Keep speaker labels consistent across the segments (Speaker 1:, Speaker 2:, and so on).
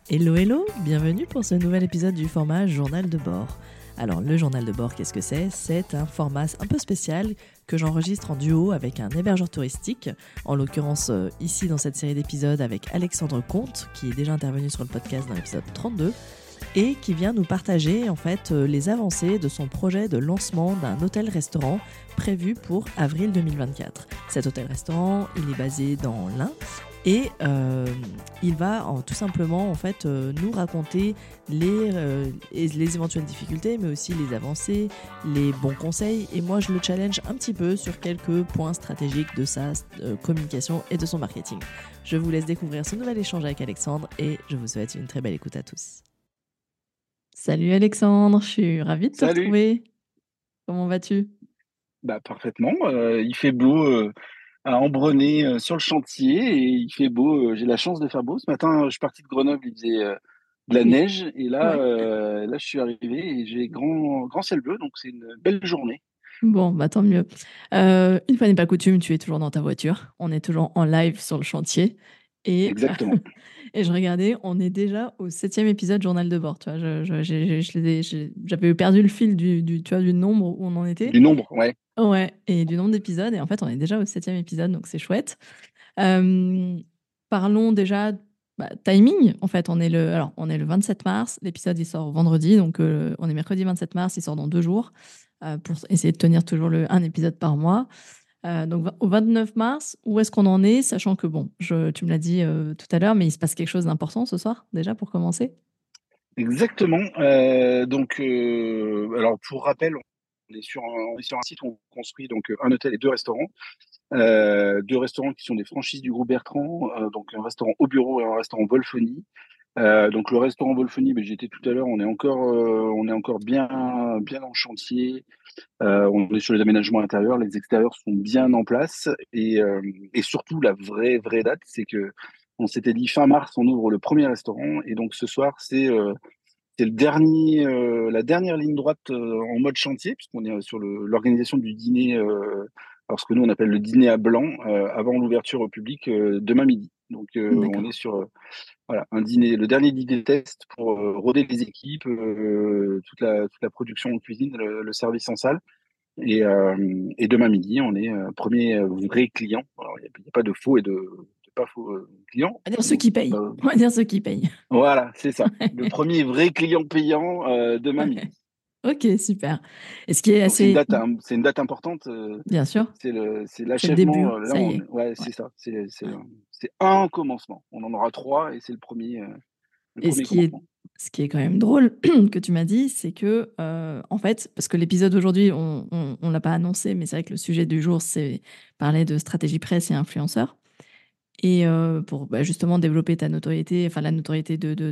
Speaker 1: Hello hello, bienvenue pour ce nouvel épisode du format Journal de bord. Alors le journal de bord, qu'est-ce que c'est ? C'est un format un peu spécial que j'enregistre en duo avec un hébergeur touristique, en l'occurrence ici dans cette série d'épisodes avec Alexandre Comte, qui est déjà intervenu sur le podcast dans l'épisode 32, et qui vient nous partager en fait les avancées de son projet de lancement d'un hôtel-restaurant prévu pour avril 2024. Cet hôtel-restaurant, il est basé dans l'Ain, et il va tout simplement en fait, nous raconter les éventuelles difficultés, mais aussi les avancées, les bons conseils. Et moi, je le challenge un petit peu sur quelques points stratégiques de sa communication et de son marketing. Je vous laisse découvrir ce nouvel échange avec Alexandre et je vous souhaite une très belle écoute à tous. Salut Alexandre, je suis ravie de te
Speaker 2: Salut.
Speaker 1: retrouver. Comment vas-tu ?
Speaker 2: Parfaitement. Il fait beau à Ambronay sur le chantier et il fait beau. J'ai la chance de faire beau. Ce matin, je suis parti de Grenoble, il faisait de la
Speaker 1: Oui.
Speaker 2: neige et
Speaker 1: Ouais.
Speaker 2: là, je suis arrivé et j'ai grand ciel bleu, donc c'est une belle journée.
Speaker 1: Bon, bah tant mieux. Une fois n'est pas coutume, tu es toujours dans ta voiture. On est toujours en live sur le chantier. Et,
Speaker 2: Exactement.
Speaker 1: et je regardais, on est déjà au 7e épisode Journal de bord. Tu vois, j'avais perdu le fil tu vois, du nombre où on en était.
Speaker 2: Du nombre, ouais.
Speaker 1: Ouais, et du nombre d'épisodes. Et en fait, on est déjà au 7e épisode, donc c'est chouette. Euh, Parlons déjà timing. En fait, on est le 27 mars. L'épisode, il sort vendredi. Donc, on est mercredi 27 mars. Il sort dans 2 jours pour essayer de tenir toujours un épisode par mois. Donc, au 29 mars, où est-ce qu'on en est? Sachant que, bon, tu me l'as dit tout à l'heure, mais il se passe quelque chose d'important ce soir, déjà, pour commencer.
Speaker 2: Exactement. Alors pour rappel, on est sur un site où on construit donc un hôtel et deux restaurants. Deux restaurants qui sont des franchises du groupe Bertrand, donc un restaurant au bureau et un restaurant Volphonie. Donc le restaurant Volphonie, j'y étais tout à l'heure, on est encore bien en chantier. On est sur les aménagements intérieurs, les extérieurs sont bien en place et surtout la vraie date, c'est que on s'était dit fin mars, on ouvre le premier restaurant et donc ce soir c'est la dernière ligne droite en mode chantier puisqu'on est sur l'organisation du dîner, alors ce que nous on appelle le dîner à blanc avant l'ouverture au public demain midi. Donc on est
Speaker 1: D'accord.
Speaker 2: sur voilà, un dîner, le dernier dîner test pour roder les équipes, toute la production en cuisine, le service en salle. Et demain midi, on est premier vrai client. Alors, il n'y a pas de faux et de pas faux clients.
Speaker 1: On va dire ceux
Speaker 2: Donc,
Speaker 1: qui payent. On va dire ceux qui payent.
Speaker 2: voilà, c'est ça. Le premier vrai client payant demain midi.
Speaker 1: Ok, super. Et ce qui est
Speaker 2: Donc
Speaker 1: assez...
Speaker 2: c'est une date importante.
Speaker 1: Bien sûr,
Speaker 2: C'est
Speaker 1: c'est le début,
Speaker 2: l'achèvement. Là,
Speaker 1: ça y est.
Speaker 2: ouais,
Speaker 1: Ouais.
Speaker 2: c'est ça. C'est un commencement. On en aura trois et c'est le
Speaker 1: Et ce
Speaker 2: premier
Speaker 1: qui est,
Speaker 2: commencement.
Speaker 1: ce qui est quand même drôle que tu m'as dit, c'est que, en fait, parce que l'épisode d'aujourd'hui, on l'a pas annoncé, mais c'est vrai que le sujet du jour, c'est parler de stratégie presse et influenceurs. Et pour justement développer ta notoriété, enfin la notoriété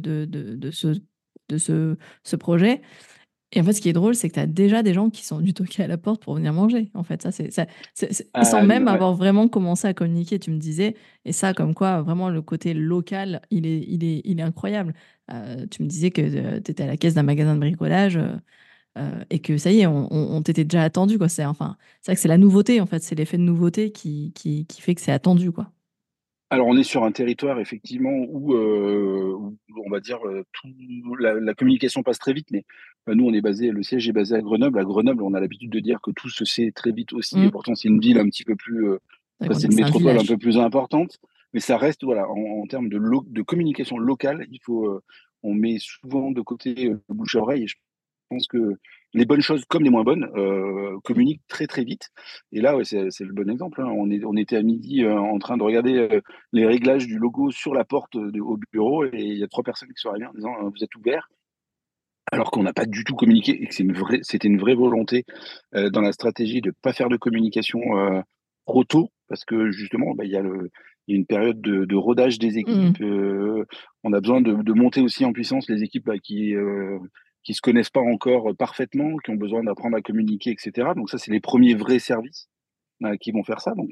Speaker 1: de ce projet. Et en fait, ce qui est drôle, c'est que tu as déjà des gens qui sont venus toquer à la porte pour venir manger. En fait, et sans même
Speaker 2: Ouais.
Speaker 1: avoir vraiment commencé à communiquer, tu me disais. Et ça, comme quoi, vraiment, le côté local, il est incroyable. Tu me disais que tu étais à la caisse d'un magasin de bricolage et que ça y est, on t'était déjà attendu, quoi. C'est vrai que c'est la nouveauté, en fait. C'est l'effet de nouveauté qui fait que c'est attendu, quoi.
Speaker 2: Alors, on est sur un territoire effectivement où on va dire la communication passe très vite, mais nous, le siège est basé à Grenoble. À Grenoble, on a l'habitude de dire que tout se sait très vite aussi, et
Speaker 1: Mm.
Speaker 2: pourtant c'est une ville un petit peu plus,
Speaker 1: C'est vrai
Speaker 2: enfin,
Speaker 1: qu'on
Speaker 2: c'est
Speaker 1: dit
Speaker 2: une
Speaker 1: que c'est un
Speaker 2: métropole un
Speaker 1: village.
Speaker 2: peu plus importante, mais ça reste voilà en termes de communication locale, on met souvent de côté le bouche à oreille. Et je pense que les bonnes choses comme les moins bonnes communiquent très vite. Et là, ouais, c'est le bon exemple, hein. On était à midi en train de regarder les réglages du logo sur la porte au bureau et il y a trois personnes qui sont arrivées en disant vous êtes ouvert alors qu'on n'a pas du tout communiqué et que c'était une vraie volonté dans la stratégie de ne pas faire de communication trop tôt parce que justement il y a une période de rodage des
Speaker 1: Mm.
Speaker 2: équipes. On a besoin de monter aussi en puissance les équipes qui se connaissent pas encore parfaitement, qui ont besoin d'apprendre à communiquer, etc. Donc ça, c'est les premiers vrais services qui vont faire ça. Donc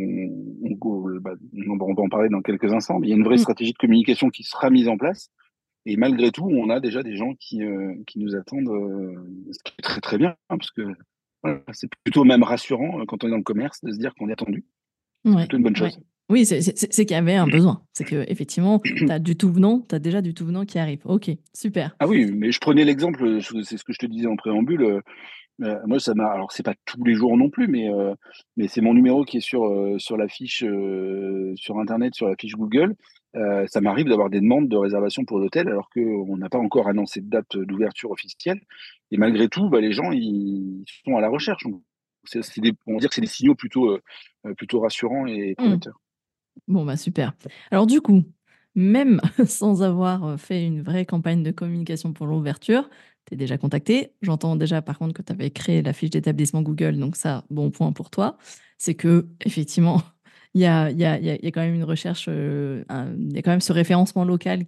Speaker 2: on va en parler dans quelques instants, mais il y a une vraie
Speaker 1: Mm.
Speaker 2: stratégie de communication qui sera mise en place. Et malgré tout, on a déjà des gens qui nous attendent, ce qui est très bien, hein, parce que voilà, c'est plutôt même rassurant quand on est dans le commerce de se dire qu'on est attendu. C'est
Speaker 1: Ouais,
Speaker 2: plutôt une bonne
Speaker 1: ouais.
Speaker 2: chose.
Speaker 1: Oui, c'est qu'il y avait un besoin. C'est qu'effectivement, tu as du tout venant, tu as déjà du tout venant qui arrive. Ok, super.
Speaker 2: Ah oui, mais je prenais l'exemple, c'est ce que je te disais en préambule. Moi, ça m'a. Alors, c'est pas tous les jours non plus, mais c'est mon numéro qui est sur la fiche sur Internet, sur la fiche Google. Ça m'arrive d'avoir des demandes de réservation pour l'hôtel alors qu'on n'a pas encore annoncé de date d'ouverture officielle. Et malgré tout, bah, les gens, ils sont à la recherche. Donc, on va dire que c'est des signaux plutôt rassurants et
Speaker 1: Hmm.
Speaker 2: prometteurs.
Speaker 1: Bon, bah super. Alors du coup, même sans avoir fait une vraie campagne de communication pour l'ouverture, tu es déjà contacté. J'entends déjà par contre que tu avais créé la fiche d'établissement Google, donc ça, bon point pour toi. C'est que effectivement, il y a quand même une recherche, il y a quand même ce référencement local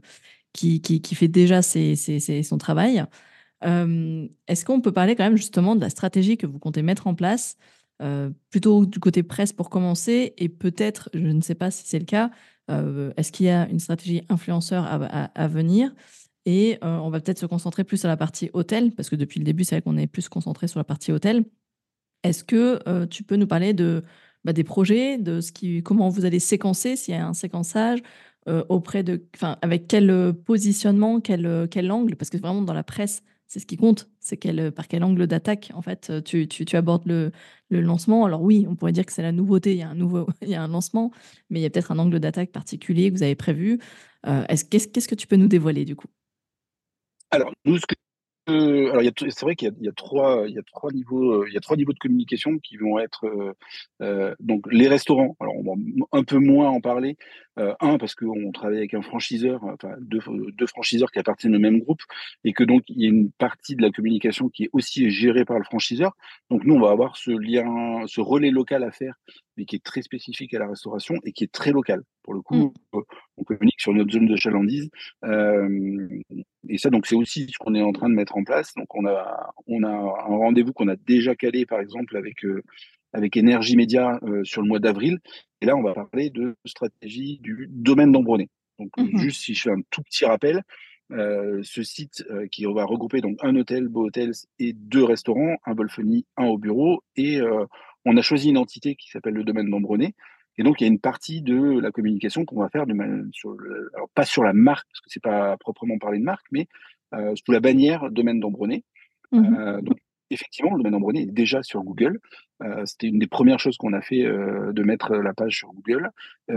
Speaker 1: qui fait déjà son travail. Est-ce qu'on peut parler quand même justement de la stratégie que vous comptez mettre en place, plutôt du côté presse pour commencer, et peut-être, je ne sais pas si c'est le cas, est-ce qu'il y a une stratégie influenceur à venir? Et on va peut-être se concentrer plus sur la partie hôtel, parce que depuis le début, c'est vrai qu'on est plus concentré sur la partie hôtel. Est-ce que tu peux nous parler des projets, de comment vous allez séquencer, s'il y a un séquençage, enfin, avec quel positionnement, quel angle? Parce que vraiment dans la presse, c'est ce qui compte, c'est par quel angle d'attaque en fait tu abordes le lancement. Alors oui, on pourrait dire que c'est la nouveauté, il y a il y a un lancement, mais il y a peut-être un angle d'attaque particulier que vous avez prévu. Qu'est-ce que tu peux nous dévoiler du coup?
Speaker 2: Alors, nous, alors, c'est vrai qu'il y a trois niveaux, il y a trois niveaux de communication qui vont être donc les restaurants. Alors, on va un peu moins en parler. Un, parce qu'on travaille avec un franchiseur, enfin deux franchiseurs qui appartiennent au même groupe, et que donc il y a une partie de la communication qui est aussi gérée par le franchiseur. Donc nous, on va avoir ce lien, ce relais local à faire, mais qui est très spécifique à la restauration et qui est très local. Pour le
Speaker 1: Mm,
Speaker 2: coup, on communique sur notre zone de chalandise. Euh, et ça, donc, c'est aussi ce qu'on est en train de mettre en place. Donc, on a un rendez-vous qu'on a déjà calé, par exemple, avec Énergie Média sur le mois d'avril. Et là, on va parler de stratégie du domaine d'Ambronay. Donc,
Speaker 1: mhm,
Speaker 2: juste si je fais un tout petit rappel, ce site qui va regrouper donc un hôtel, Beau Hotels, et deux restaurants, un Volfony, un au bureau. Et on a choisi une entité qui s'appelle le domaine d'Ambronay. Et donc, il y a une partie de la communication qu'on va faire alors pas sur la marque, parce que c'est pas proprement parler de marque, mais sous la bannière domaine d'Ambronay.
Speaker 1: mhm,
Speaker 2: Donc, effectivement, le domaine d'Ambronay est déjà sur Google. C'était une des premières choses qu'on a fait, de mettre la page sur Google.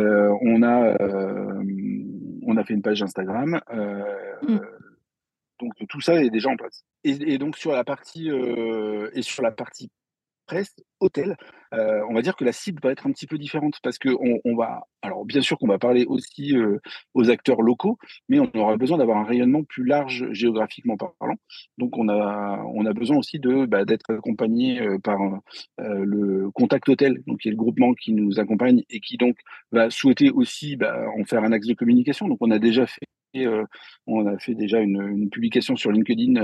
Speaker 2: On a fait une page Instagram.
Speaker 1: mm,
Speaker 2: Donc, tout ça est déjà en place. Et donc, sur la partie presse, hôtel, on va dire que la cible va être un petit peu différente parce que on va, alors bien sûr qu'on va parler aussi aux acteurs locaux, mais on aura besoin d'avoir un rayonnement plus large géographiquement parlant. Donc on a besoin aussi d'être accompagné par le Contact Hôtel, donc qui est le groupement qui nous accompagne et qui donc va souhaiter aussi en faire un axe de communication. Donc on a fait déjà une publication sur LinkedIn.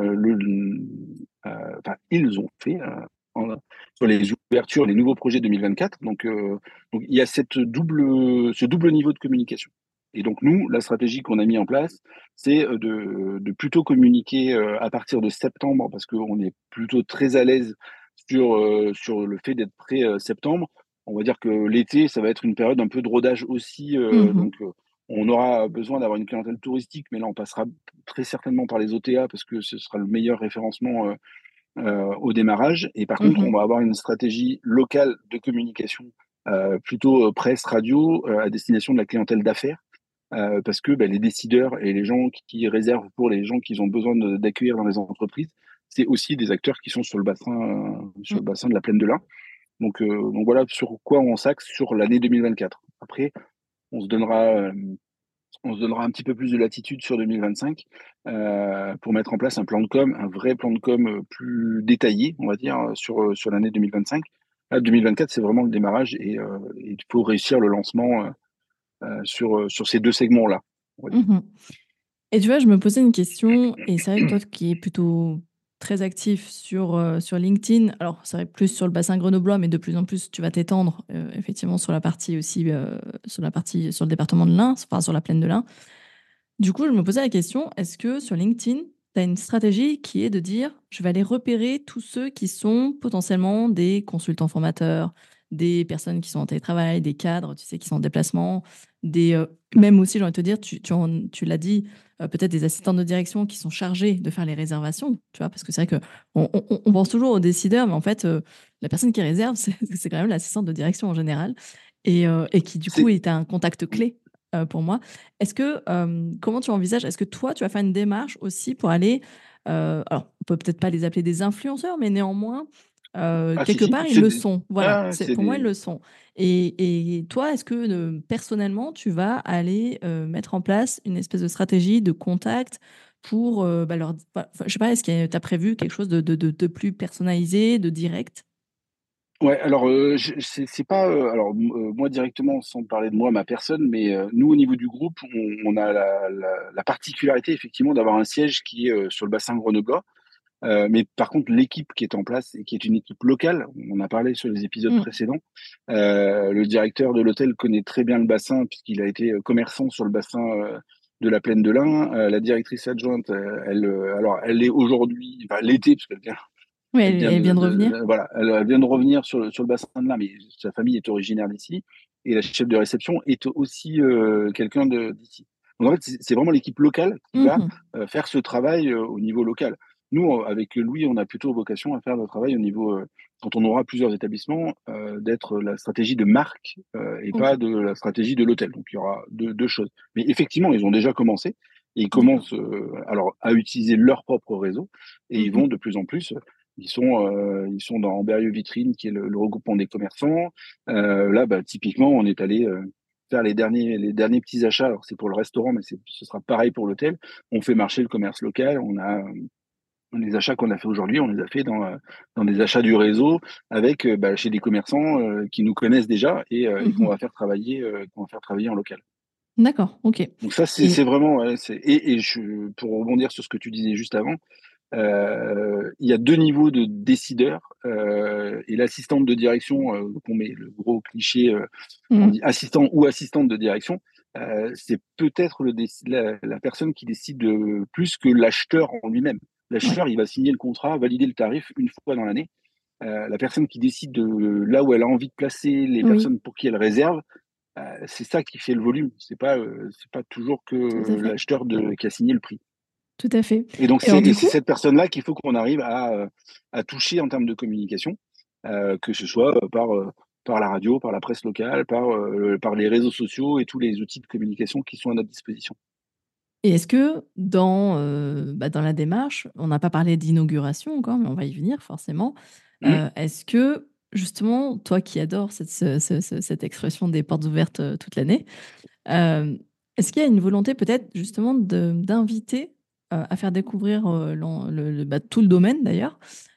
Speaker 2: Enfin, ils ont fait en- sur les ouvertures, les nouveaux projets 2024. Donc il y a ce double niveau de communication. Et donc nous, la stratégie qu'on a mis en place, c'est de plutôt communiquer à partir de septembre, parce qu'on est plutôt très à l'aise sur le fait d'être prêt septembre. On va dire que l'été, ça va être une période un peu de rodage aussi.
Speaker 1: mhm,
Speaker 2: Donc on aura besoin d'avoir une clientèle touristique, mais là, on passera très certainement par les OTA parce que ce sera le meilleur référencement au démarrage. Et par contre, on
Speaker 1: mhm,
Speaker 2: va avoir une stratégie locale de communication, plutôt presse, radio, à destination de la clientèle d'affaires, parce que les décideurs et les gens qui réservent pour les gens qu'ils ont besoin d'accueillir dans les entreprises, c'est aussi des acteurs qui sont sur le
Speaker 1: mm.
Speaker 2: bassin de la plaine de l'Ain. Donc voilà sur quoi on s'axe sur l'année 2024. Après, on se donnera, euh, on se donnera un petit peu plus de latitude sur 2025 pour mettre en place un plan de com, un vrai plan de com plus détaillé, on va dire, sur l'année 2025. Là, 2024, c'est vraiment le démarrage et il faut réussir le lancement sur ces deux segments-là, on va dire.
Speaker 1: Mhm. Et tu vois, je me posais une question, et c'est vrai que toi qui es plutôt très actif sur LinkedIn, alors c'est vrai plus sur le bassin grenoblois, mais de plus en plus tu vas t'étendre effectivement sur la partie aussi, sur le département de l'Ain, enfin sur la plaine de l'Ain. Du coup, je me posais la question, est-ce que sur LinkedIn, tu as une stratégie qui est de dire, je vais aller repérer tous ceux qui sont potentiellement des consultants formateurs, des personnes qui sont en télétravail, des cadres, tu sais, qui sont en déplacement, même aussi, j'ai envie de te dire, tu l'as dit, peut-être des assistants de direction qui sont chargés de faire les réservations, tu vois, parce que c'est vrai qu'on pense toujours aux décideurs, mais en fait, la personne qui réserve, c'est quand même l'assistante de direction en général, et qui du coup
Speaker 2: C'est
Speaker 1: est un contact clé pour moi. Comment tu envisages, est-ce que toi, tu vas faire une démarche aussi pour aller, alors on peut peut-être pas les appeler des influenceurs, mais néanmoins,
Speaker 2: ah si
Speaker 1: quelque
Speaker 2: si,
Speaker 1: part, ils le sont. Voilà,
Speaker 2: c'est
Speaker 1: pour moi, ils
Speaker 2: des
Speaker 1: le sont. Et toi, est-ce que personnellement, tu vas aller mettre en place une espèce de stratégie de contact pour leur... Enfin, je sais pas, est-ce que tu as prévu quelque chose de plus personnalisé, de direct?
Speaker 2: Ouais, alors c'est pas moi directement sans parler de moi ma personne, mais nous au niveau du groupe, on a la particularité effectivement d'avoir un siège qui est sur le bassin grenoblois. Mais par contre, l'équipe qui est en place et qui est une équipe locale, on en a parlé sur les épisodes
Speaker 1: Mm.
Speaker 2: précédents. Le directeur de l'hôtel connaît très bien le bassin puisqu'il a été commerçant sur le bassin de la Plaine de l'Ain. La directrice adjointe, alors elle est aujourd'hui, enfin l'été, parce qu'elle vient,
Speaker 1: Oui,
Speaker 2: elle vient
Speaker 1: elle vient de revenir.
Speaker 2: voilà, elle vient de revenir sur le bassin de l'Ain, mais sa famille est originaire d'ici. Et la chef de réception est aussi quelqu'un d'ici. Donc en fait, c'est vraiment l'équipe locale qui va
Speaker 1: Mhm.
Speaker 2: faire ce travail au niveau local. Nous, avec Louis, on a plutôt vocation à faire le travail au niveau, quand on aura plusieurs établissements, d'être la stratégie de marque et
Speaker 1: Ok,
Speaker 2: pas de la stratégie de l'hôtel. Donc il y aura deux choses. Mais effectivement, ils ont déjà commencé et ils
Speaker 1: d'accord.
Speaker 2: commencent alors à utiliser leur propre réseau et ils vont
Speaker 1: Mhm.
Speaker 2: de plus en plus. Ils sont dans Berrieux Vitrine, qui est le regroupement des commerçants. Là, bah, typiquement, on est allé faire les derniers petits achats. Alors, c'est pour le restaurant, mais ce sera pareil pour l'hôtel. On fait marcher le commerce local. On a les achats qu'on a fait aujourd'hui, on les a fait dans des achats du réseau avec bah, chez des commerçants qui nous connaissent déjà et
Speaker 1: Mhm.
Speaker 2: qu'on va faire travailler en local.
Speaker 1: D'accord, ok.
Speaker 2: Donc ça, c'est
Speaker 1: Et
Speaker 2: vraiment ouais, pour rebondir sur ce que tu disais juste avant. Il y a deux niveaux de décideurs et l'assistante de direction, qu'on met le gros cliché, on
Speaker 1: Mhm.
Speaker 2: dit assistant ou assistante de direction, c'est peut-être la personne qui décide plus que l'acheteur en lui-même.
Speaker 1: Ouais,
Speaker 2: L'acheteur, il va signer le contrat, valider le tarif une fois dans l'année. La personne qui décide de là où elle a envie de placer les
Speaker 1: oui,
Speaker 2: personnes pour qui elle réserve, c'est ça qui fait le volume. C'est pas toujours que
Speaker 1: tout à fait.
Speaker 2: l'acheteur qui a signé le prix.
Speaker 1: Tout à fait.
Speaker 2: Et donc,
Speaker 1: Et alors du
Speaker 2: c'est
Speaker 1: coup,
Speaker 2: cette personne-là qu'il faut qu'on arrive à toucher en termes de communication, que ce soit par la radio, par la presse locale, par les réseaux sociaux et tous les outils de communication qui sont à notre disposition.
Speaker 1: et est-ce que dans la démarche, on n'a pas parlé d'inauguration encore, mais on va y venir forcément.
Speaker 2: Mmh.
Speaker 1: Est-ce que justement, toi qui adores cette expression des portes ouvertes toute l'année, est-ce qu'il y a une volonté peut-être justement d'inviter à faire découvrir tout le domaine d'ailleurs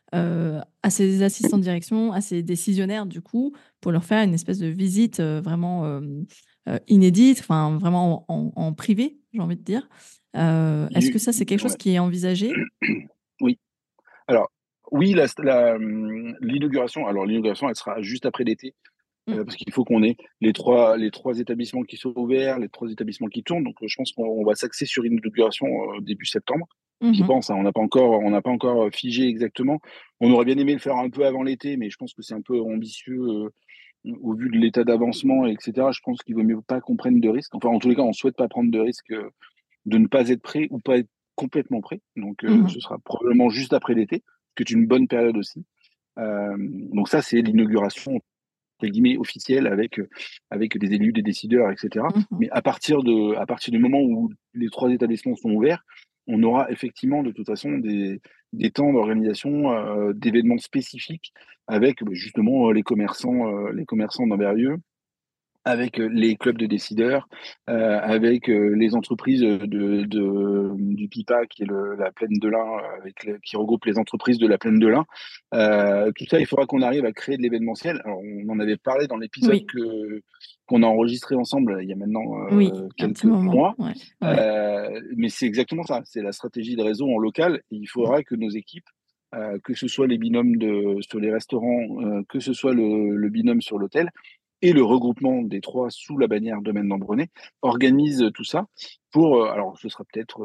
Speaker 1: à ces assistants de direction, à ces décisionnaires du coup, pour leur faire une espèce de visite vraiment inédite, enfin vraiment en privé, j'ai envie de dire. Est-ce que
Speaker 2: Du
Speaker 1: ça, c'est quelque chose
Speaker 2: Ouais.
Speaker 1: qui est envisagé?
Speaker 2: Oui. Alors, oui, l'inauguration, elle sera juste après l'été.
Speaker 1: Mm.
Speaker 2: Parce qu'il faut qu'on ait les trois établissements qui sont ouverts, les trois établissements qui tournent. Donc, je pense qu'on va s'axer sur une inauguration début septembre. Je
Speaker 1: Mhm.
Speaker 2: pense, hein, on n'a pas encore figé exactement. On aurait bien aimé le faire un peu avant l'été, mais je pense que c'est un peu ambitieux au vu de l'état d'avancement, etc. Je pense qu'il vaut mieux pas qu'on prenne de risques. Enfin, en tous les cas, on souhaite pas prendre de risques de ne pas être prêt ou pas être complètement prêt. Donc,
Speaker 1: Mhm.
Speaker 2: ce sera probablement juste après l'été, ce qui est une bonne période aussi. Donc ça, c'est l'inauguration entre guillemets officielle avec des élus, des décideurs, etc.
Speaker 1: Mhm.
Speaker 2: Mais à partir du moment où les trois établissements sont ouverts, on aura effectivement de toute façon des temps d'organisation d'événements spécifiques avec justement les commerçants d'Amberieu, avec les clubs de décideurs, avec les entreprises du PIPA, qui est la plaine de l'Ain, qui regroupe les entreprises de la plaine de l'Ain. Tout ça, il faudra qu'on arrive à créer de l'événementiel. Alors, on en avait parlé dans l'épisode
Speaker 1: Oui,
Speaker 2: qu'on a enregistré ensemble il y a maintenant
Speaker 1: oui, un petit
Speaker 2: quelques
Speaker 1: moment.
Speaker 2: mois.
Speaker 1: Ouais, ouais.
Speaker 2: Mais c'est exactement ça, c'est la stratégie de réseau en local. Et il
Speaker 1: Mm.
Speaker 2: faudra que nos équipes, que ce soit les binômes sur les restaurants, que ce soit le binôme sur l'hôtel, et le regroupement des trois sous la bannière Domaine d'Ambronay organise tout ça pour, alors ce sera peut-être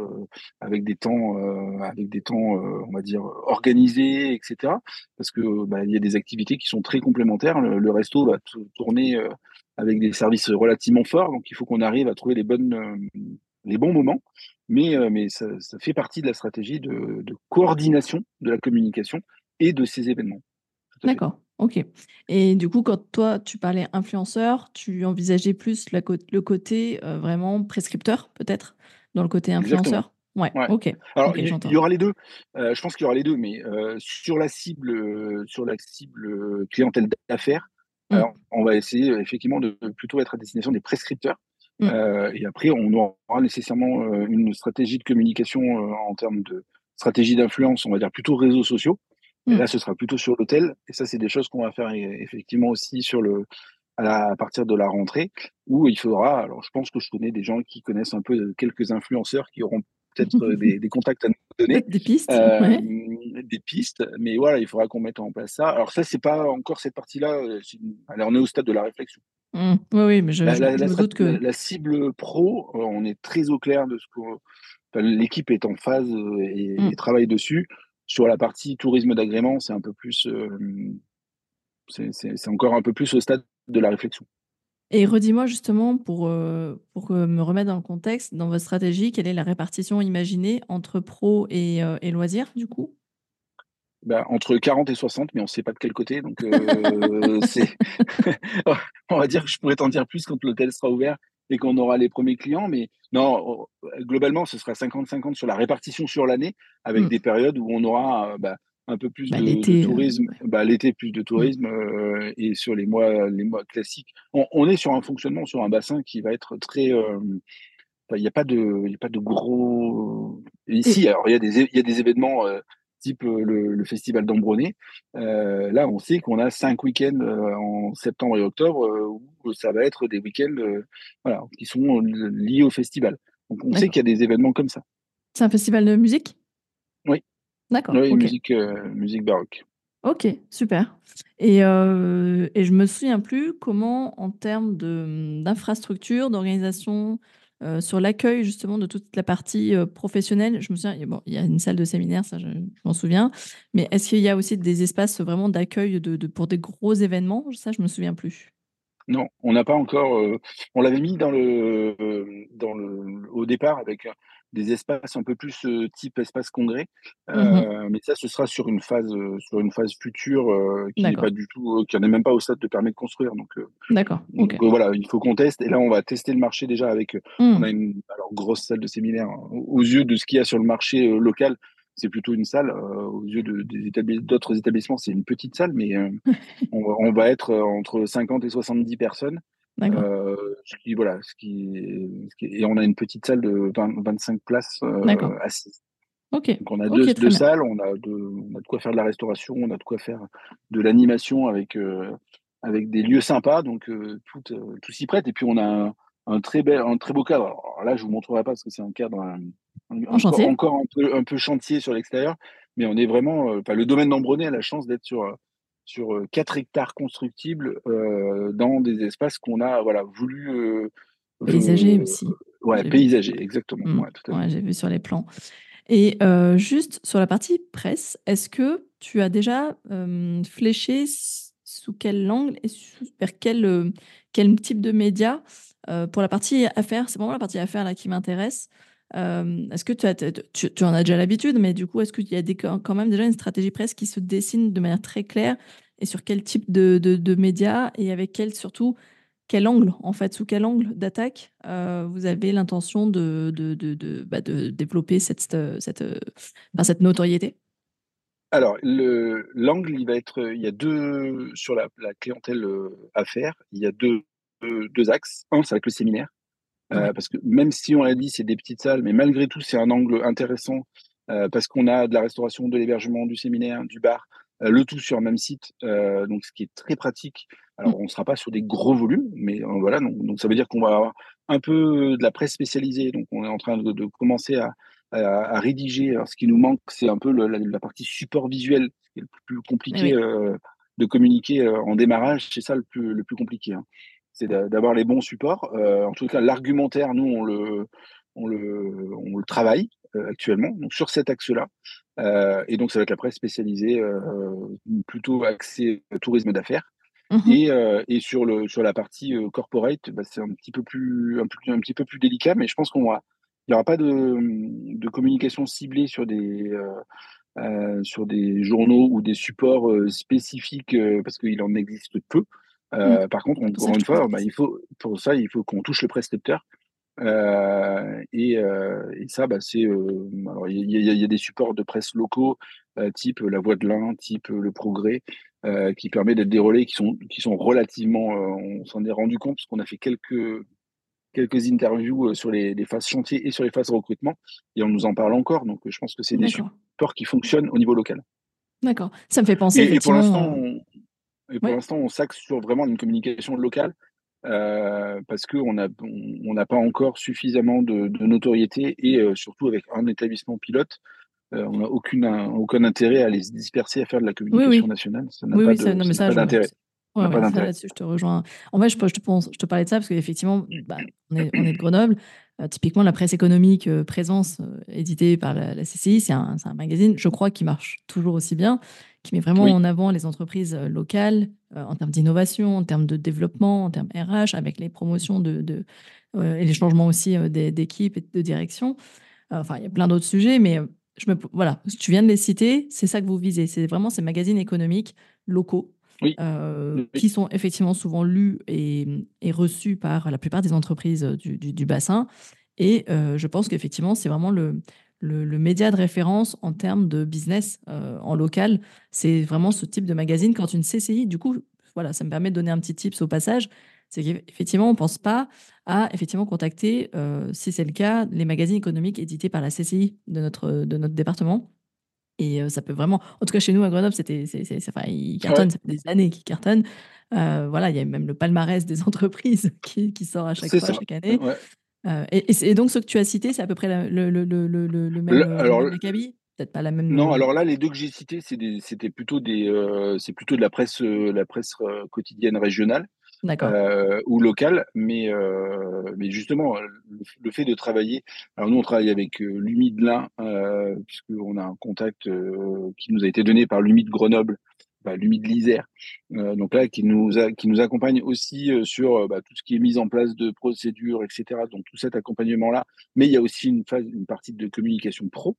Speaker 2: avec des temps, on va dire organisés, etc. Parce que bah, il y a des activités qui sont très complémentaires. Le resto va tourner avec des services relativement forts, donc il faut qu'on arrive à trouver les bons moments. Mais ça fait partie de la stratégie de coordination de la communication et de ces événements. Tout à fait.
Speaker 1: D'accord, OK. Et du coup, quand toi, tu parlais influenceur, tu envisageais plus le côté, vraiment prescripteur, peut-être? Dans le côté
Speaker 2: Exactement.
Speaker 1: influenceur? Ouais,
Speaker 2: Ouais.
Speaker 1: OK.
Speaker 2: Alors,
Speaker 1: OK,
Speaker 2: il y
Speaker 1: j'entends.
Speaker 2: aura les 2. Je pense qu'il y aura les 2, mais sur la cible, clientèle d'affaires,
Speaker 1: Mmh.
Speaker 2: alors on va essayer, effectivement de plutôt être à destination des prescripteurs.
Speaker 1: Mmh.
Speaker 2: Et après on aura nécessairement, une stratégie de communication, en termes de stratégie d'influence, on va dire plutôt réseaux sociaux. Et
Speaker 1: Mmh.
Speaker 2: là, ce sera plutôt sur l'hôtel et ça, c'est des choses qu'on va faire effectivement aussi à partir de la rentrée où il faudra, alors je pense que je connais des gens qui connaissent un peu quelques influenceurs qui auront peut-être des contacts à nous donner,
Speaker 1: Peut-être des pistes?
Speaker 2: euh,
Speaker 1: Ouais.
Speaker 2: des pistes, mais voilà, il faudra qu'on mette en place ça. Alors ça, c'est pas encore cette partie-là, alors on est au stade de la réflexion.
Speaker 1: Mmh. Oui, oui, mais je
Speaker 2: La,
Speaker 1: je
Speaker 2: la,
Speaker 1: je
Speaker 2: la,
Speaker 1: me
Speaker 2: strat-
Speaker 1: doute
Speaker 2: la-
Speaker 1: que
Speaker 2: la cible pro, on est très au clair de ce que enfin, l'équipe est en phase et
Speaker 1: mmh.
Speaker 2: travaille dessus. Sur la partie tourisme d'agrément, c'est un peu plus, c'est encore un peu plus au stade de la réflexion.
Speaker 1: Et redis-moi justement pour, me remettre dans le contexte, dans votre stratégie, quelle est la répartition imaginée entre pro et loisirs, du coup?
Speaker 2: Bah, entre 40 et 60, mais on ne sait pas de quel côté, donc c'est on va dire que je pourrais t'en dire plus quand l'hôtel sera ouvert et qu'on aura les premiers clients, mais non, globalement, ce sera 50-50 sur la répartition sur l'année, avec
Speaker 1: Mmh.
Speaker 2: des périodes où on aura, bah, un peu plus
Speaker 1: Bah,
Speaker 2: de
Speaker 1: l'été,
Speaker 2: tourisme,
Speaker 1: ouais.
Speaker 2: bah, l'été, plus de
Speaker 1: Mmh.
Speaker 2: tourisme, et sur les mois classiques. On est sur un fonctionnement, sur un bassin qui va être très, enfin, il y a pas de gros
Speaker 1: Et
Speaker 2: ici, alors il y a des événements, type, le festival d'Ambronay. Là, on sait qu'on a 5 week-ends, en septembre et octobre, où ça va être des week-ends, voilà, qui sont liés au festival. Donc on sait
Speaker 1: d'accord.
Speaker 2: qu'il y a des événements comme ça.
Speaker 1: C'est un festival de musique?
Speaker 2: Oui,
Speaker 1: D'accord,
Speaker 2: oui,
Speaker 1: OK.
Speaker 2: musique baroque.
Speaker 1: OK, super. Et je me souviens plus comment en termes d'infrastructure, d'organisation, sur l'accueil justement de toute la partie, professionnelle, je me souviens, bon, il y a une salle de séminaire, ça je m'en souviens, mais est-ce qu'il y a aussi des espaces vraiment d'accueil de pour des gros événements? Ça, je me souviens plus.
Speaker 2: Non, on n'a pas encore, on l'avait mis dans le au départ avec, des espaces un peu plus, type espace congrès,
Speaker 1: Mmh.
Speaker 2: mais ça, ce sera sur une phase future, qui n'est pas
Speaker 1: D'accord,
Speaker 2: du tout, qui en est même pas au stade de permis de construire
Speaker 1: d'accord,
Speaker 2: donc
Speaker 1: OK.
Speaker 2: voilà, il faut qu'on teste et là, on va tester le marché déjà avec, on
Speaker 1: Mmh.
Speaker 2: a une alors grosse salle de séminaire, hein, aux yeux de ce qu'il y a sur le marché, local, c'est plutôt une salle, aux yeux d'autres établissements, c'est une petite salle mais on va être, entre 50 et 70 personnes,
Speaker 1: D'accord,
Speaker 2: ce qui et on a une petite salle de 25 places,
Speaker 1: d'accord.
Speaker 2: assises.
Speaker 1: OK,
Speaker 2: Donc on a
Speaker 1: OK, très
Speaker 2: 2
Speaker 1: bien.
Speaker 2: salles, on a de quoi faire de la restauration, on a de quoi faire de l'animation avec des lieux sympas donc tout s'y prête et puis on a un très beau cadre. Alors là, je vous montrerai pas parce que c'est un cadre,
Speaker 1: En chantier?
Speaker 2: encore un peu chantier sur l'extérieur, mais on est vraiment, enfin le domaine d'Ambronay a la chance d'être sur 4 hectares constructibles, dans des espaces qu'on a, voilà, voulu,
Speaker 1: Paysager
Speaker 2: ve
Speaker 1: aussi,
Speaker 2: ouais,
Speaker 1: j'ai vu.
Speaker 2: paysager, exactement.
Speaker 1: Mmh.
Speaker 2: Ouais, tout à fait.
Speaker 1: Ouais, j'ai vu sur les plans. Et juste sur la partie presse, est-ce que tu as déjà, fléché sous quel angle et vers quel type de média, pour la partie affaires? C'est vraiment la partie affaires là qui m'intéresse. Est-ce que tu en as déjà l'habitude, mais du coup, est-ce qu'il y a quand même déjà une stratégie presse qui se dessine de manière très claire et sur quel type de médias et avec quel angle, en fait, sous quel angle d'attaque, vous avez l'intention de développer cette notoriété?
Speaker 2: Alors l'angle, il va être, il y a 2 sur la clientèle, affaires, il y a 2 axes. Un, ça va être le séminaire.
Speaker 1: Ouais,
Speaker 2: Parce que même si on l'a dit, c'est des petites salles, mais malgré tout, c'est un angle intéressant, parce qu'on a de la restauration, de l'hébergement, du séminaire, du bar, le tout sur un même site, donc ce qui est très pratique.
Speaker 1: mmh,
Speaker 2: Alors on ne sera pas sur des gros volumes, mais voilà, donc ça veut dire qu'on va avoir un peu de la presse spécialisée, donc on est en train de commencer à rédiger. Alors ce qui nous manque, c'est un peu la partie support visuel, ce qui est le plus
Speaker 1: eh
Speaker 2: compliqué,
Speaker 1: oui.
Speaker 2: de communiquer en démarrage, c'est ça le plus compliqué, hein. C'est d'avoir les bons supports. En tout cas, l'argumentaire, nous, on le travaille actuellement, donc sur cet axe-là. Et donc, ça va être la presse spécialisée, plutôt axée tourisme d'affaires.
Speaker 1: Mhm.
Speaker 2: Et sur la partie corporate, bah, c'est un petit peu plus délicat, mais je pense il n'y aura pas de communication ciblée sur des journaux ou des supports spécifiques parce qu'il en existe peu.
Speaker 1: Mm.
Speaker 2: Par contre,
Speaker 1: C'est pour ça
Speaker 2: encore
Speaker 1: que
Speaker 2: une
Speaker 1: je pose la
Speaker 2: fois, bah,
Speaker 1: question.
Speaker 2: pour ça, il faut qu'on touche le prescripteur. Et ça, bah, alors, il y a des supports de presse locaux, type La Voix de l'Ain, type Le Progrès, qui permet d'être des relais qui sont relativement. On s'en est rendu compte parce qu'on a fait quelques interviews sur les phases chantier et sur les phases recrutement, et on nous en parle encore. Donc, je pense que c'est des
Speaker 1: D'accord.
Speaker 2: supports qui fonctionnent au niveau local.
Speaker 1: D'accord. Ça me fait penser
Speaker 2: Et pour l'instant,
Speaker 1: effectivement. Ouais.
Speaker 2: on s'axe sur vraiment une communication locale parce on n'a pas encore suffisamment de notoriété et surtout avec un établissement pilote, on n'a aucun intérêt à aller se disperser à faire de la
Speaker 1: Oui,
Speaker 2: communication
Speaker 1: oui.
Speaker 2: nationale.
Speaker 1: Oui, oui, ça, non, mais
Speaker 2: Ça n'a
Speaker 1: ça,
Speaker 2: pas d'intérêt. Ça
Speaker 1: ouais,
Speaker 2: n'a pas
Speaker 1: ouais, ça
Speaker 2: d'intérêt.
Speaker 1: là-dessus, je te rejoins. En fait, je te parlais de ça parce qu'effectivement, bah, on est de Grenoble. Typiquement, la presse économique Présence, éditée par la CCI, c'est un magazine, je crois, qui marche toujours aussi bien, qui met vraiment
Speaker 2: Oui,
Speaker 1: en avant les entreprises locales en termes d'innovation, en termes de développement, en termes RH, avec les promotions et les changements aussi d'équipe et de direction. Enfin, il y a plein d'autres sujets, mais voilà, tu viens de les citer, c'est ça que vous visez. C'est vraiment ces magazines économiques locaux
Speaker 2: oui,
Speaker 1: qui
Speaker 2: oui.
Speaker 1: sont effectivement souvent lus et reçus par la plupart des entreprises du bassin. Et je pense qu'effectivement, c'est vraiment le média de référence en termes de business en local. C'est vraiment ce type de magazine. Quand une CCI, du coup, voilà, ça me permet de donner un petit tips au passage, c'est qu'effectivement, on ne pense pas à effectivement contacter, si c'est le cas, les magazines économiques édités par la CCI de notre département. Et ça peut vraiment, en tout cas chez nous à Grenoble, enfin, ils
Speaker 2: Ouais,
Speaker 1: cartonnent, ça fait des années qu'ils cartonnent. Voilà, il y a même le palmarès des entreprises qui sort à chaque
Speaker 2: c'est
Speaker 1: fois,
Speaker 2: ça.
Speaker 1: chaque année.
Speaker 2: Ouais.
Speaker 1: Et donc, ceux que tu as cités, c'est à peu près le
Speaker 2: Alors,
Speaker 1: même acabit? Peut-être pas la même.
Speaker 2: non, alors là, les deux que j'ai cités, c'est plutôt de la presse quotidienne régionale.
Speaker 1: D'accord.
Speaker 2: Ou local, mais justement, le fait de travailler. Alors nous, on travaille avec l'UMI de l'Ain, puisqu'on a un contact qui nous a été donné par l'UMI de Grenoble, bah, l'UMI de l'Isère, donc là, qui nous accompagne aussi sur bah, tout ce qui est mise en place de procédures, etc. Donc tout cet accompagnement-là, mais il y a aussi une partie de communication pro.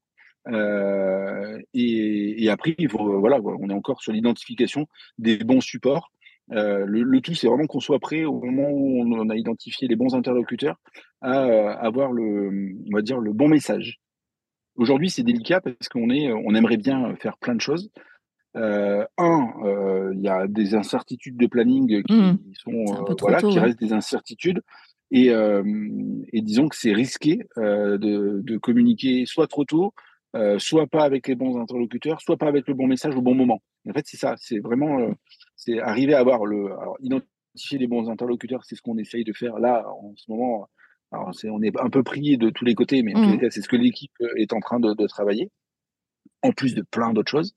Speaker 2: Et après, voilà, on est encore sur l'identification des bons supports. Le tout, c'est vraiment qu'on soit prêt au moment où on a identifié les bons interlocuteurs à avoir on va dire, le bon message. Aujourd'hui, c'est délicat parce on aimerait bien faire plein de choses. Il y a des incertitudes de planning
Speaker 1: Mhm. C'est un peu trop
Speaker 2: voilà,
Speaker 1: tôt,
Speaker 2: qui
Speaker 1: ouais.
Speaker 2: restent des incertitudes. Et, euh, et disons que c'est risqué de communiquer soit trop tôt, soit pas avec les bons interlocuteurs, soit pas avec le bon message au bon moment. En fait, c'est ça. C'est vraiment, c'est arriver à avoir alors, identifier les bons interlocuteurs, c'est ce qu'on essaye de faire là en ce moment. Alors, on est un peu pris de tous les côtés, mais en tous les
Speaker 1: Mhm.
Speaker 2: cas, c'est ce que l'équipe est en train de travailler, en plus de plein d'autres choses.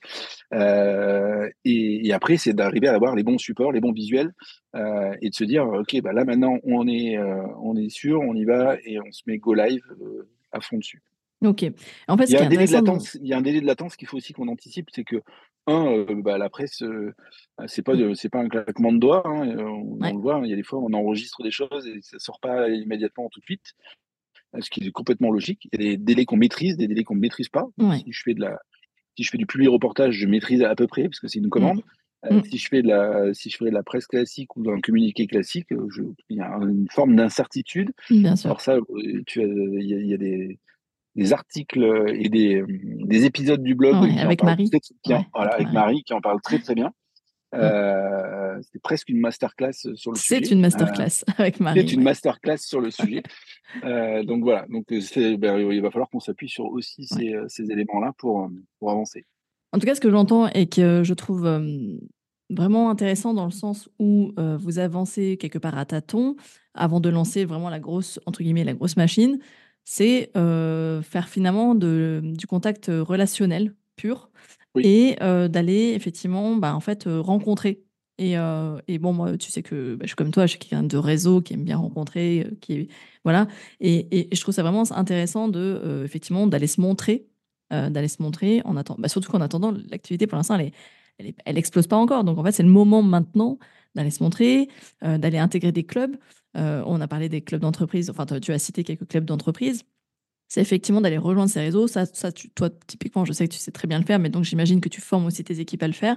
Speaker 2: Et après, c'est d'arriver à avoir les bons supports, les bons visuels, et de se dire, OK, bah là maintenant, on est sûr, on y va et on se met go live à fond dessus.
Speaker 1: Ok. En fait,
Speaker 2: Il
Speaker 1: ce
Speaker 2: y a
Speaker 1: qui est
Speaker 2: un délai de
Speaker 1: intéressant dans.
Speaker 2: latence, il y a un délai de latence qu'il faut aussi qu'on anticipe, c'est que bah, la presse,
Speaker 1: Mm.
Speaker 2: c'est pas un claquement de doigts, hein, on
Speaker 1: Ouais.
Speaker 2: le voit, hein, il y a des fois on enregistre des choses et ça sort pas immédiatement tout de suite, ce qui est complètement logique. Il y a des délais qu'on maîtrise, des délais qu'on ne maîtrise pas. Donc,
Speaker 1: Ouais.
Speaker 2: si je fais du public reportage, je maîtrise à peu près parce que c'est une
Speaker 1: Mm.
Speaker 2: commande.
Speaker 1: Mm.
Speaker 2: Si je fais de la presse classique ou d'un communiqué classique, il y a une forme d'incertitude.
Speaker 1: Bien sûr.
Speaker 2: Alors ça, il y a des articles et des épisodes du blog
Speaker 1: Ouais,
Speaker 2: qui en
Speaker 1: avec
Speaker 2: parlent
Speaker 1: Marie. Ouais,
Speaker 2: voilà,
Speaker 1: avec
Speaker 2: avec
Speaker 1: Marie.
Speaker 2: Marie, qui en parle très très bien.
Speaker 1: Mm.
Speaker 2: C'est presque une masterclass sur le
Speaker 1: C'est
Speaker 2: sujet.
Speaker 1: une masterclass avec
Speaker 2: C'est
Speaker 1: Marie,
Speaker 2: une
Speaker 1: ouais.
Speaker 2: masterclass sur le sujet. Donc voilà, il va falloir qu'on s'appuie sur aussi
Speaker 1: Ouais.
Speaker 2: ces éléments-là pour avancer.
Speaker 1: En tout cas, ce que j'entends et que je trouve vraiment intéressant dans le sens où vous avancez quelque part à tâtons avant de lancer vraiment la grosse, entre guillemets, la grosse machine, c'est faire finalement du contact relationnel pur
Speaker 2: Oui.
Speaker 1: et d'aller effectivement en fait, rencontrer. Et bon, moi, tu sais que je suis comme toi, je suis quelqu'un de réseau qui aime bien rencontrer, voilà. Et je trouve ça vraiment intéressant effectivement d'aller se montrer surtout qu'en attendant, l'activité pour l'instant, elle explose pas encore. Donc en fait, c'est le moment maintenant d'aller se montrer, d'aller intégrer des clubs. On a parlé des clubs d'entreprise, enfin, tu as cité quelques clubs d'entreprise. C'est effectivement d'aller rejoindre ces réseaux. Toi, typiquement, je sais que tu sais très bien le faire, mais donc j'imagine que tu formes aussi tes équipes à le faire.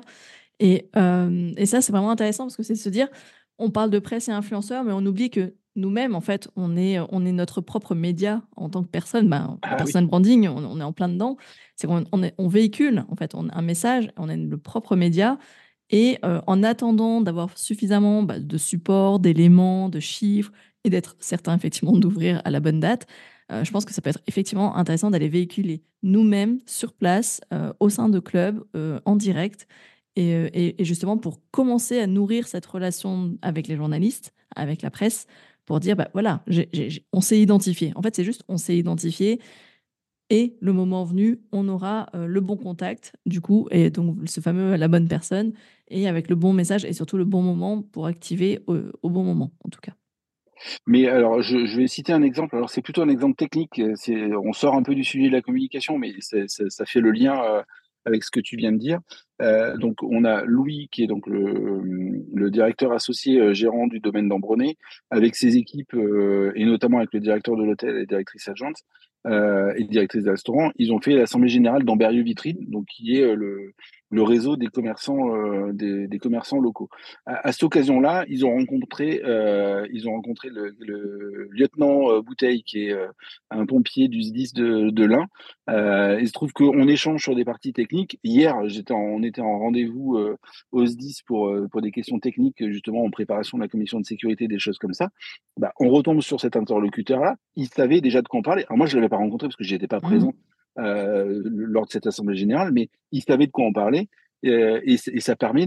Speaker 1: Et ça, c'est vraiment intéressant parce que c'est de se dire, on parle de presse et influenceurs, mais on oublie que nous-mêmes, en fait, on est notre propre média en tant que personne. En
Speaker 2: Ah oui.
Speaker 1: personal branding, on est en plein dedans. C'est qu'on on véhicule, en fait, un message, on est le propre média. Et en attendant d'avoir suffisamment de support, d'éléments, de chiffres, et d'être certain, effectivement, d'ouvrir à la bonne date, je pense que ça peut être effectivement intéressant d'aller véhiculer nous-mêmes sur place, au sein de clubs, en direct, et justement pour commencer à nourrir cette relation avec les journalistes, avec la presse, pour dire, voilà, on s'est identifié. En fait, c'est juste, on s'est identifié, et le moment venu, on aura le bon contact, du coup, et donc ce fameux la bonne personne, et avec le bon message, et surtout le bon moment pour activer au bon moment, en tout cas.
Speaker 2: Mais alors, je vais citer un exemple. Alors, c'est plutôt un exemple technique. On sort un peu du sujet de la communication, mais ça fait le lien avec ce que tu viens de dire. Donc, on a Louis, qui est donc le directeur associé gérant du domaine d'Ambronay, avec ses équipes, et notamment avec le directeur de l'hôtel et directrice adjointe, et directrice de restaurant. Ils ont fait l'assemblée générale d'Amberieux Vitrine, donc qui est le réseau des commerçants, des commerçants locaux. À cette occasion-là, ils ont rencontré le lieutenant Bouteille, qui est un pompier du SDIS de l'Ain. Il se trouve qu'on échange sur des parties techniques. Hier, on était en rendez-vous au SDIS pour des questions techniques, justement en préparation de la commission de sécurité, des choses comme ça. On retombe sur cet interlocuteur-là. Il savait déjà de quoi on parlait. Alors moi, je ne l'avais pas rencontré parce que je n'étais pas présent
Speaker 1: Mmh.
Speaker 2: lors de cette assemblée générale, mais il savait de quoi on parlait. Et ça permet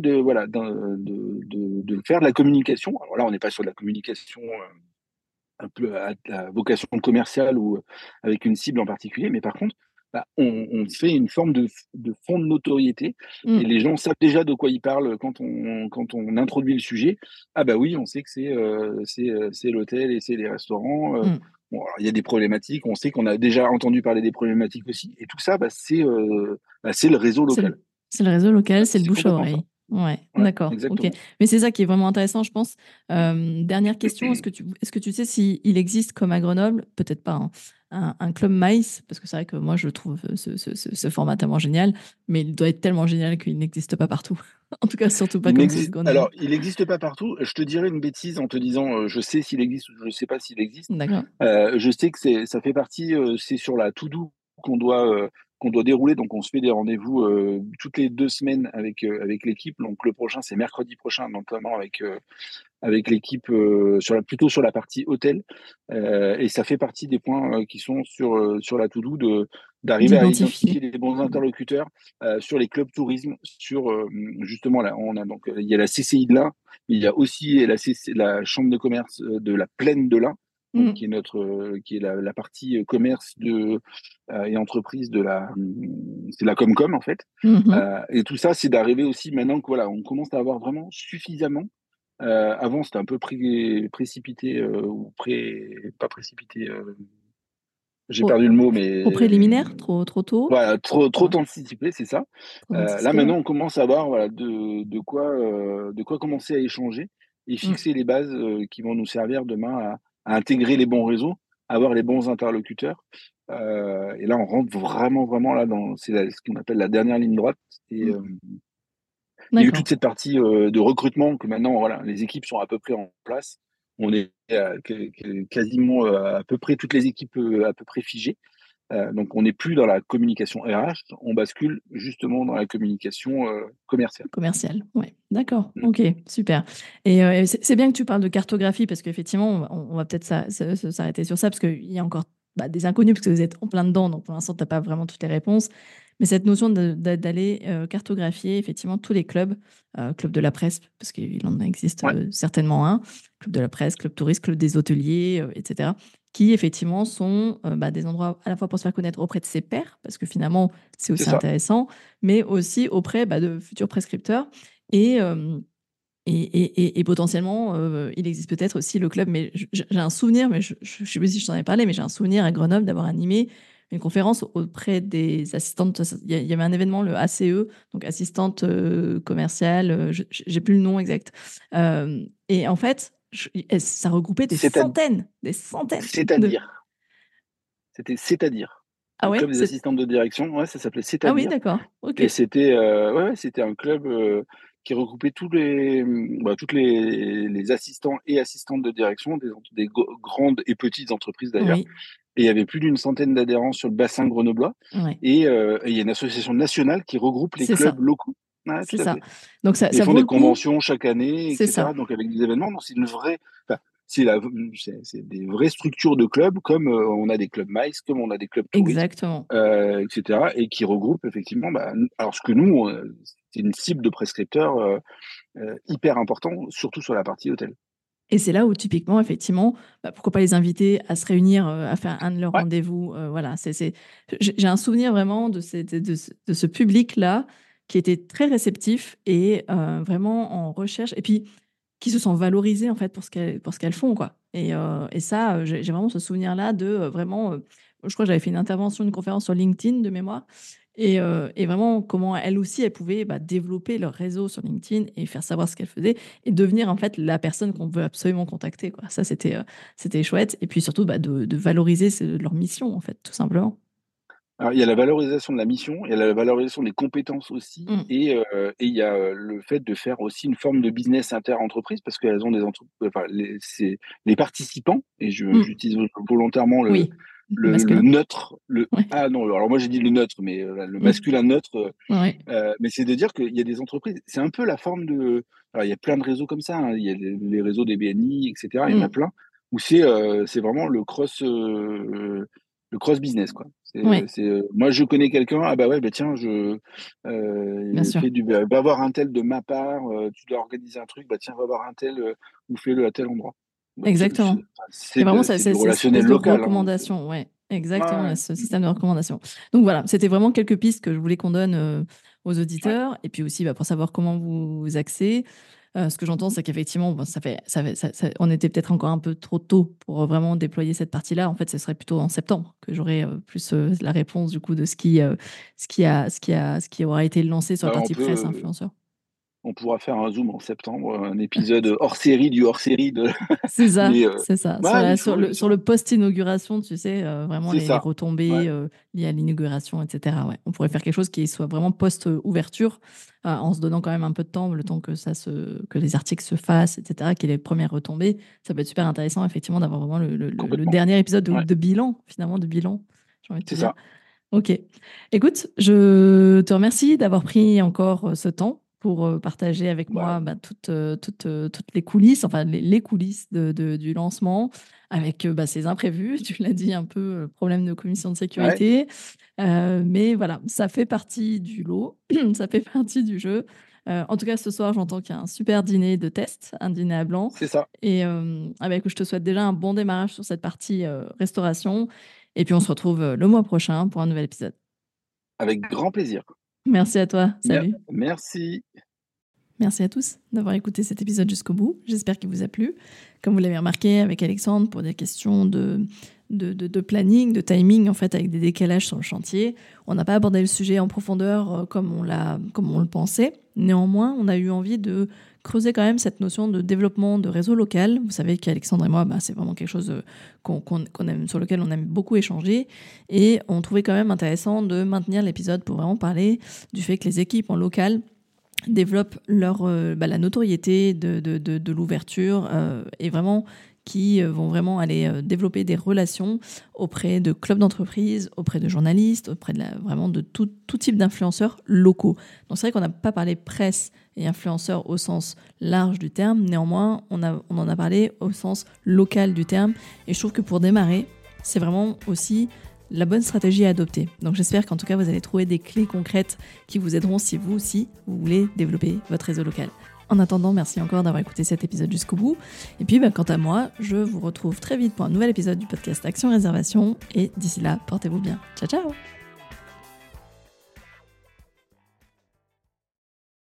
Speaker 2: de faire de la communication. Alors là, on n'est pas sur de la communication un peu à vocation commerciale ou avec une cible en particulier, mais par contre, on fait une forme de fond de notoriété, et
Speaker 1: Mmh.
Speaker 2: les gens savent déjà de quoi ils parlent quand on introduit le sujet. Ah bah oui, on sait que c'est l'hôtel et c'est les restaurants.
Speaker 1: Mmh.
Speaker 2: Bon, alors, il y a des problématiques, on sait qu'on a déjà entendu parler des problématiques aussi, et tout ça, c'est le réseau
Speaker 1: C'est
Speaker 2: local.
Speaker 1: le c'est le réseau local, c'est le
Speaker 2: C'est
Speaker 1: bouche à
Speaker 2: complètement ça.
Speaker 1: oreille. Ouais,
Speaker 2: Ouais,
Speaker 1: d'accord, OK.
Speaker 2: exactement.
Speaker 1: Mais c'est ça qui est vraiment intéressant, je pense. Dernière question, est-ce que tu sais s'il existe comme à Grenoble, peut-être pas, hein, un club maïs? Parce que c'est vrai que moi je trouve ce format tellement génial, mais il doit être tellement génial qu'il n'existe pas partout. En tout cas, surtout pas
Speaker 2: Il
Speaker 1: comme celui de
Speaker 2: n'existe
Speaker 1: Grenoble.
Speaker 2: alors, il n'existe pas partout. Je te dirais une bêtise en te disant, je sais s'il existe ou je ne sais pas s'il existe.
Speaker 1: D'accord.
Speaker 2: Je sais que ça fait partie, c'est sur la to do qu'on doit dérouler. Donc on se fait des rendez-vous, toutes les 2 semaines avec l'équipe. Donc le prochain, c'est mercredi prochain, notamment avec l'équipe, plutôt sur la partie hôtel. Et ça fait partie des points qui sont sur la to-do, d'arriver à identifier
Speaker 1: D'identifier.
Speaker 2: les bons
Speaker 1: Mmh.
Speaker 2: interlocuteurs sur les clubs tourisme, justement là, on a donc il y a la CCI de l'Ain, il y a aussi la chambre de commerce de la Plaine de l'Ain, donc
Speaker 1: Mmh.
Speaker 2: qui est la partie commerce et entreprise c'est la Comcom en fait.
Speaker 1: Mmh mh.
Speaker 2: Et tout ça, c'est d'arriver aussi maintenant que voilà, on commence à avoir vraiment suffisamment. Avant, c'était un peu précipité, ou pas précipité, j'ai
Speaker 1: Trop
Speaker 2: perdu le mot,
Speaker 1: trop
Speaker 2: mais
Speaker 1: préliminaire? Trop tôt?
Speaker 2: voilà, trop
Speaker 1: Ouais,
Speaker 2: anticipé, c'est ça.
Speaker 1: trop
Speaker 2: Là,
Speaker 1: anticipé, ouais.
Speaker 2: maintenant, on commence à avoir, voilà, de quoi commencer à échanger et
Speaker 1: Mmh.
Speaker 2: fixer les bases qui vont nous servir demain à intégrer les bons réseaux, à avoir les bons interlocuteurs. Et là, on rentre vraiment, vraiment là ce qu'on appelle la dernière ligne droite. Et
Speaker 1: Mmh.
Speaker 2: il y a eu toute
Speaker 1: D'accord.
Speaker 2: cette partie, de recrutement que maintenant, voilà, les équipes sont à peu près en place. On est quasiment, à peu près toutes les équipes, à peu près figées. Donc on n'est plus dans la communication RH, on bascule justement dans la communication, commerciale.
Speaker 1: Commercial, ouais. D'accord,
Speaker 2: Mmh.
Speaker 1: OK, super. Et c'est bien que tu parles de cartographie parce qu'effectivement, on va peut-être s'arrêter sur ça parce qu'il y a encore, des inconnus parce que vous êtes en plein dedans, donc pour l'instant, tu as pas vraiment toutes les réponses. Mais cette notion d'aller cartographier effectivement tous les clubs, club de la presse, parce qu'il en existe certainement un, club de la presse, club touriste, club des hôteliers, etc., qui effectivement sont des endroits à la fois pour se faire connaître auprès de ses pairs, parce que finalement c'est aussi intéressant, mais aussi auprès de futurs prescripteurs. Et potentiellement, il existe peut-être aussi le club, mais j'ai un souvenir, mais je ne sais plus si je t'en ai parlé, mais j'ai un souvenir à Grenoble d'avoir animé une conférence auprès des assistantes. Il y avait un événement, le ACE, donc assistante commerciale, je n'ai plus le nom exact. Et en fait, ça regroupait des centaines.
Speaker 2: C'est-à-dire. C'était c'est-à-dire.
Speaker 1: Ah
Speaker 2: le
Speaker 1: ouais,
Speaker 2: club des assistantes de direction, ça s'appelait C'est-à-dire.
Speaker 1: Ah oui, d'accord. Ok.
Speaker 2: Et c'était, c'était un club qui regroupait toutes les assistants et assistantes de direction des grandes et petites entreprises d'ailleurs.
Speaker 1: Oui.
Speaker 2: Et il y avait plus d'une centaine d'adhérents sur le bassin grenoblois.
Speaker 1: Ouais.
Speaker 2: Et il y a une association nationale qui regroupe les clubs locaux. Ouais,
Speaker 1: c'est
Speaker 2: tout à
Speaker 1: ça.
Speaker 2: fait.
Speaker 1: Donc ça
Speaker 2: Ils font
Speaker 1: vaut
Speaker 2: des
Speaker 1: le coup.
Speaker 2: conventions chaque année,
Speaker 1: C'est
Speaker 2: etc.
Speaker 1: ça.
Speaker 2: Donc avec des événements. Donc c'est une vraie. C'est des vraies structures de clubs, comme on a des clubs MICE, comme on a des clubs touristes,
Speaker 1: Exactement.
Speaker 2: etc. Et qui regroupent effectivement. Alors ce que nous, c'est une cible de prescripteurs hyper important, surtout sur la partie hôtel.
Speaker 1: Et c'est là où, typiquement, effectivement, pourquoi pas les inviter à se réunir, à faire un de leurs rendez-vous. Voilà, j'ai un souvenir vraiment de ce public-là qui était très réceptif et vraiment en recherche, et puis qui se sent valorisé en fait pour ce qu'elles font, quoi. Et ça, j'ai vraiment ce souvenir-là de vraiment. Je crois que j'avais fait une intervention, une conférence sur LinkedIn de mémoire. Et vraiment, comment elles aussi, elles pouvaient développer leur réseau sur LinkedIn et faire savoir ce qu'elles faisaient et devenir en fait la personne qu'on veut absolument contacter, quoi. Ça, c'était chouette. Et puis surtout, de valoriser leur mission, en fait, tout simplement.
Speaker 2: Alors, il y a la valorisation de la mission, il y a la valorisation des compétences aussi, et il y a le fait de faire aussi une forme de business inter-entreprise, parce qu'elles ont des entreprises, enfin, les participants, et j'utilise volontairement le neutre, ah non, alors moi j'ai dit le neutre, mais le masculin neutre, mais c'est de dire qu'il y a des entreprises, c'est un peu la forme de. Alors il y a plein de réseaux comme ça, hein, il y a les réseaux des BNI, etc. Il y en a plein, où c'est vraiment le cross business, quoi. Moi je connais quelqu'un, ah bah ouais, bah tiens, va voir un tel de ma part, tu dois organiser un truc, bah tiens, va voir un tel ou fais-le à tel endroit.
Speaker 1: Exactement.
Speaker 2: C'est du relationnel local.
Speaker 1: Recommandation, ouais. Exactement, ce système de recommandation. Donc voilà, c'était vraiment quelques pistes que je voulais qu'on donne aux auditeurs, et puis aussi pour savoir comment vous axez. Ce que j'entends, c'est qu'effectivement, on était peut-être encore un peu trop tôt pour vraiment déployer cette partie-là. En fait, ce serait plutôt en septembre que j'aurai plus la réponse du coup de ce qui aura été lancé sur la partie presse influenceur.
Speaker 2: On pourra faire un zoom en septembre, un épisode hors-série du hors-série de.
Speaker 1: C'est ça, c'est ça. Sur le post-inauguration, tu sais, vraiment les retombées liées à l'inauguration, etc. Ouais. On pourrait faire quelque chose qui soit vraiment post-ouverture, en se donnant quand même un peu de temps, le temps que les articles se fassent, etc., qu'il y ait les premières retombées. Ça peut être super intéressant, effectivement, d'avoir vraiment le dernier épisode de bilan, finalement, de bilan, j'ai envie de te dire. Ok. Écoute, je te remercie d'avoir pris encore ce temps pour partager avec moi toutes les coulisses, enfin les coulisses du lancement, avec ces imprévus, tu l'as dit un peu, problème de commission de sécurité. Mais voilà, ça fait partie du lot, ça fait partie du jeu. En tout cas, ce soir, j'entends qu'il y a un super dîner de test, un dîner à blanc.
Speaker 2: C'est ça.
Speaker 1: Et écoute, je te souhaite déjà un bon démarrage sur cette partie restauration. Et puis, on se retrouve le mois prochain pour un nouvel épisode.
Speaker 2: Avec grand plaisir.
Speaker 1: Merci à toi. Salut.
Speaker 2: Merci.
Speaker 1: Merci à tous d'avoir écouté cet épisode jusqu'au bout. J'espère qu'il vous a plu. Comme vous l'avez remarqué avec Alexandre, pour des questions de planning, de timing, en fait, avec des décalages sur le chantier, on n'a pas abordé le sujet en profondeur comme on le pensait. Néanmoins, on a eu envie de creuser quand même cette notion de développement de réseau local. Vous savez qu'Alexandre et moi, c'est vraiment quelque chose qu'on aime, sur lequel on aime beaucoup échanger. Et on trouvait quand même intéressant de maintenir l'épisode pour vraiment parler du fait que les équipes en local développent la notoriété de l'ouverture et vraiment qui vont vraiment aller développer des relations auprès de clubs d'entreprise, auprès de journalistes, auprès vraiment de tout type d'influenceurs locaux. Donc c'est vrai qu'on n'a pas parlé presse et influenceurs au sens large du terme, néanmoins on en a parlé au sens local du terme, et je trouve que pour démarrer, c'est vraiment aussi la bonne stratégie à adopter. Donc j'espère qu'en tout cas vous allez trouver des clés concrètes qui vous aideront si vous aussi vous voulez développer votre réseau local. En attendant, merci encore d'avoir écouté cet épisode jusqu'au bout. Et puis quant à moi, je vous retrouve très vite pour un nouvel épisode du podcast Action Réservation. Et d'ici là, portez-vous bien. Ciao ciao.